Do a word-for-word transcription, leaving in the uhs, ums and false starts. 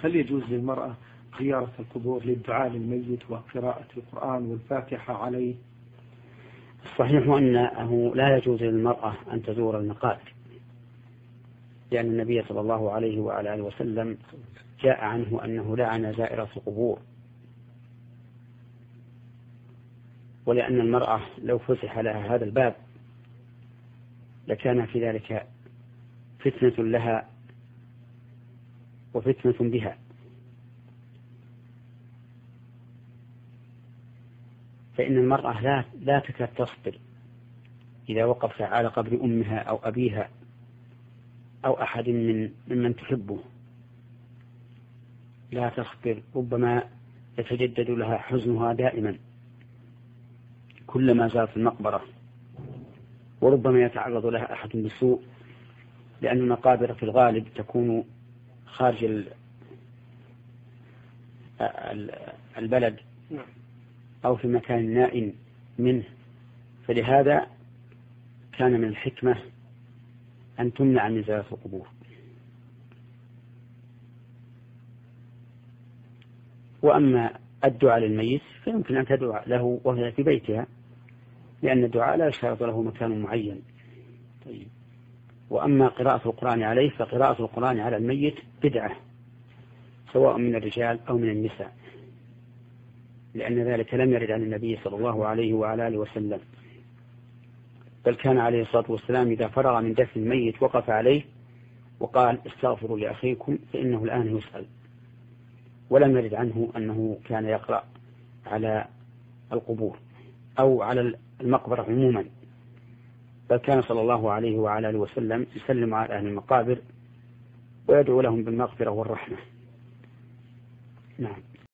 هل يجوز للمرأة زيارة القبور للدعاء للميت وقراءة القرآن والفاتحة عليه؟ الصحيح أنه لا يجوز للمرأة أن تزور المقابر، لأن النبي صلى الله عليه وعلى آله وسلم جاء عنه أنه لعن زائرة القبور، ولأن المرأة لو فسح لها هذا الباب لكان في ذلك فتنة لها وفتنة بها، فإن المرأة لا لا تكاد تصبر إذا وقفت على قبر أمها أو أبيها أو أحد من ممن تحبه، لا تصبر، ربما يتجدد لها حزنها دائما كلما زارت المقبرة، وربما يتعرض لها أحد بالسوء، لأن المقابر في الغالب تكون خارج البلد أو في مكان نائم منه، فلهذا كان من الحكمة أن تمنع من زيارة القبور. وأما الدعاء للميت فيمكن أن تدعو له وهي في بيتها، لأن الدعاء لا يشترط له مكان معين. طيب. وأما قراءة القرآن عليه فقراءة القرآن على الميت بدعة، سواء من الرجال أو من النساء، لأن ذلك لم يرد عن النبي صلى الله عليه وعلى آله وسلم، بل كان عليه الصلاة والسلام إذا فرغ من دفن الميت وقف عليه وقال استغفروا لأخيكم فإنه الآن يسأل، ولم يرد عنه أنه كان يقرأ على القبور أو على المقبرة عموما، بل كان صلى الله عليه وعلى آله وسلم يسلم على أهل المقابر ويدعو لهم بالمغفرة والرحمة. نعم.